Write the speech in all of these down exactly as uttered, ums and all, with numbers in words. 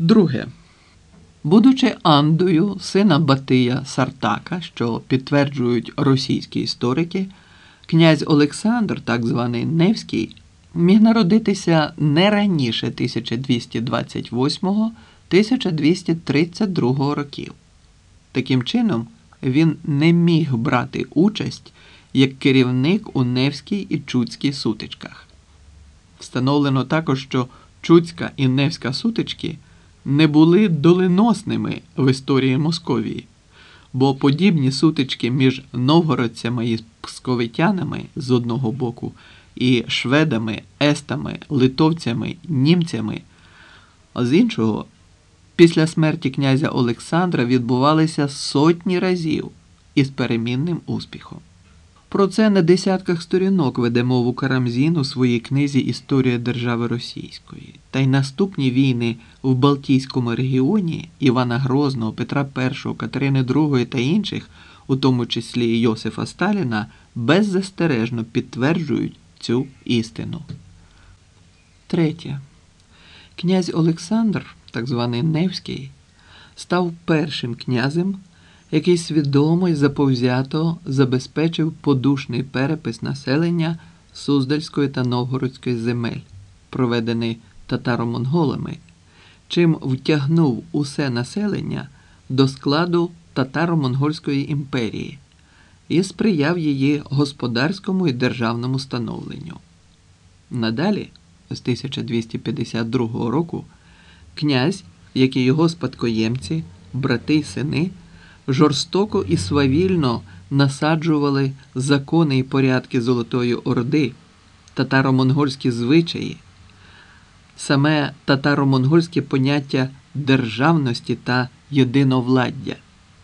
Друге. Будучи Андою, сина Батия Сартака, що підтверджують російські історики, князь Олександр, так званий Невський, міг народитися не раніше тисяча двісті двадцять восьмого - тисяча двісті тридцять другого років. Таким чином, він не міг брати участь як керівник у Невській і Чудській сутичках. Встановлено також, що Чудська і Невська сутички не були доленосними в історії Московії, бо подібні сутички між новгородцями і псковитянами з одного боку і шведами, естами, литовцями, німцями, а з іншого, після смерті князя Олександра відбувалися сотні разів із перемінним успіхом. Про це на десятках сторінок веде мову Карамзін у своїй книзі «Історія держави Російської». Та й наступні війни в Балтійському регіоні Івана Грозного, Петра І, Катерини Другої та інших, у тому числі і Йосифа Сталіна, беззастережно підтверджують цю істину. Третє. Князь Олександр, так званий Невський, став першим князем, який свідомо й заповзято забезпечив подушний перепис населення Суздальської та Новгородської земель, проведений татаро-монголами, чим втягнув усе населення до складу татаро-монгольської імперії і сприяв її господарському і державному становленню. Надалі, з тисяча двісті п'ятдесят другого року, князь, як і його спадкоємці, брати й сини, жорстоко і свавільно насаджували закони і порядки Золотої Орди, татаро-монгольські звичаї, саме татаро-монгольське поняття державності та єдиновладдя.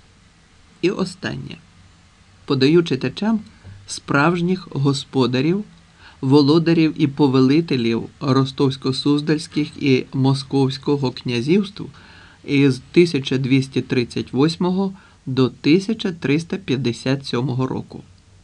І останнє. Подаю читачам справжніх господарів, володарів і повелителів Ростовсько-Суздальських і Московського князівств із тисяча двісті тридцять восьмого до тисяча триста п'ятдесят сьомого року.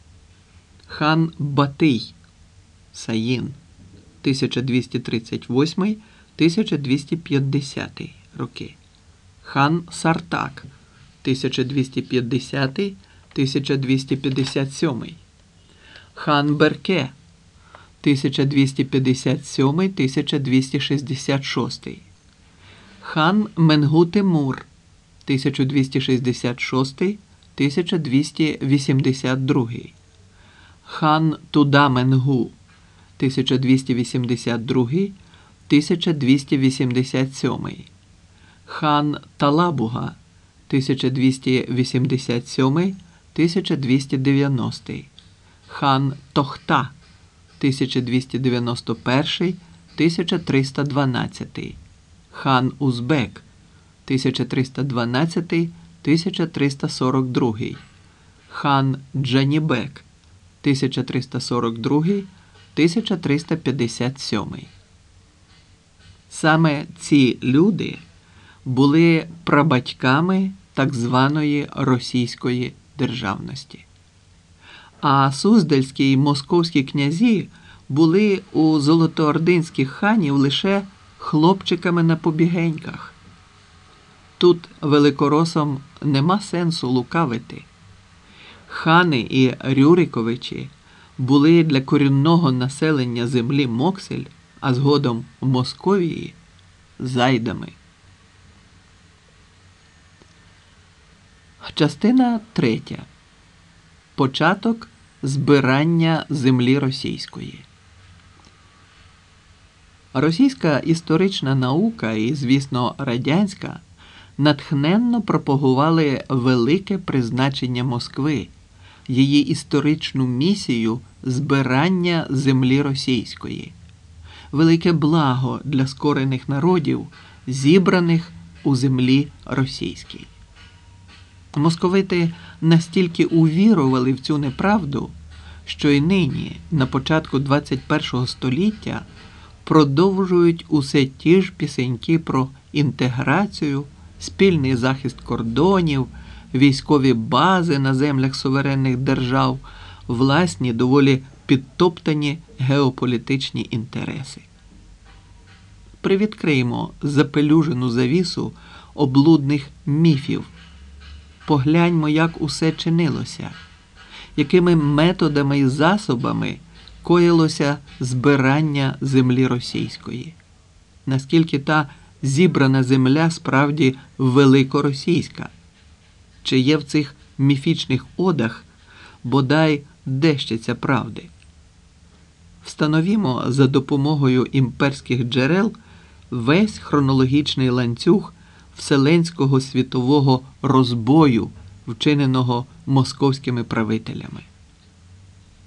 Хан Батий, Саїн, тисяча двісті тридцять восьмий - тисяча двісті п'ятдесятий роки. Хан Сартак, тисяча двісті п'ятдесятий - тисяча двісті п'ятдесят сьомий. Хан Берке, тисяча двісті п'ятдесят сьомий - тисяча двісті шістдесят шостий. Хан Менгу-Тимур, тисяча двісті шістдесят шостий - тисяча двісті вісімдесят другий. Хан Туда-Менгу, тисяча двісті вісімдесят другий - тисяча двісті вісімдесят сьомий. Хан Талабуга, тисяча двісті вісімдесят сьомий - тисяча двісті дев'яностий. Хан Тохта, тисяча двісті дев'яносто перший - тисяча триста дванадцятий. Хан Узбек, тисяча триста дванадцятий - тисяча триста сорок другий. Хан Джанібек, тисяча триста сорок другий - тисяча триста п'ятдесят сьомий. Саме ці люди були прабатьками так званої російської державності. А суздальські й московські князі були у золотоординських ханів лише хлопчиками на побігеньках. Тут великоросам нема сенсу лукавити. Хани і Рюриковичі були для корінного населення землі Моксель, а згодом Московії, зайдами. Частина третя. Початок збирання землі російської. Російська історична наука і, звісно, радянська натхненно пропагували велике призначення Москви, її історичну місію збирання землі російської, велике благо для скорених народів, зібраних у землі російській. Московити настільки увірували в цю неправду, що й нині, на початку двадцять першого століття, продовжують усе ті ж пісеньки про інтеграцію, спільний захист кордонів, військові бази на землях суверенних держав, власні доволі підтоптані геополітичні інтереси. привідкриємо запелюжену завісу облудних міфів. Погляньмо, як усе чинилося, якими методами і засобами коїлося збирання землі російської, наскільки та зібрана земля справді великоросійська, чи є в цих міфічних одах бодай дещиця правди. Встановімо за допомогою імперських джерел весь хронологічний ланцюг вселенського світового розбою, вчиненого московськими правителями.